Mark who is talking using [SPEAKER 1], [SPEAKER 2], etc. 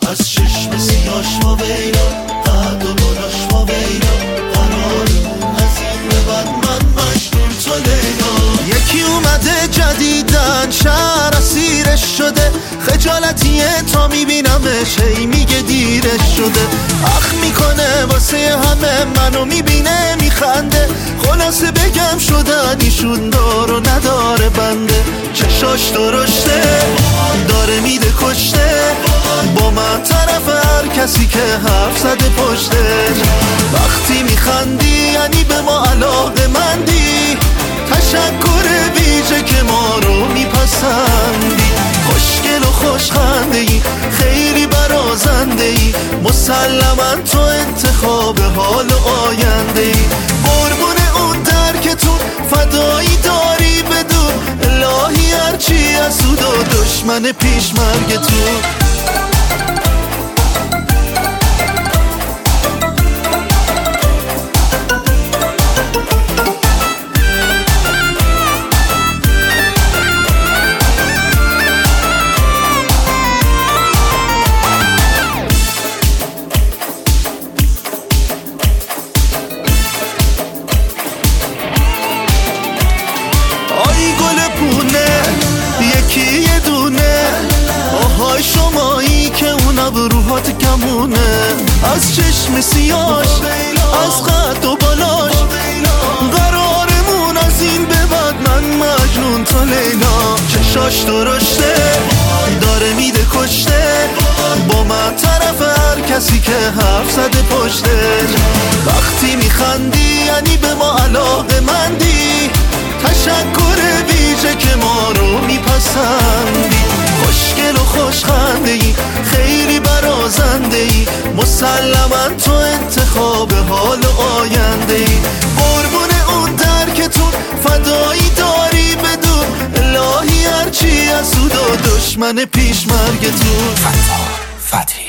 [SPEAKER 1] از چشم سیاش و ویلا، قد و بلاش و ویلا، قرارمون از این به بعد من مجنون تو لیلا. یکی اومده جدیدن شهر اسیرش شده، خجالتیه تا میبینمش هی میگه دیرش شده. اخ میکنه واسه همه منو میبینه میخنده، خلاصه بگم شدن ایشون دار و نداره بنده. چشاش درشته داره میده کشته، با من طرف هر کسی که حرف زده پشته. وقتی میخندی یعنی به ما علاقه مندی، تشکر ویژه که ما رو میپسندی. خوشگل و خوشخنده ای، خیلی برازنده ای، مسلما تو انتخاب حال و آینده ای. قربون اون درکتون فدایی داری بدون، الهی هرچی حسود و دشمن پیش مرگتون. یکی یه دونه آهای شمایی که اون ابروهات کمونه، از چشم سیاش از قد و بالاش، قرارمون از این به بعد من مجنون تو لیلا. چشاش درشته داره میده کشته، با من طرف هر کسی که حرف زده پشته. وقتی میخندی یعنی به ما علاقه مندی، تشکر ویژه که ما رو میپسندی. خوشگل و خوشخنده ای، خیلی برازنده ای، مسلما تو انتخاب حال و آینده ای. قربون اون درکتون فدایی داری بدون، الهی هرچی حسود و دشمن پیش مرگتون.
[SPEAKER 2] فتحی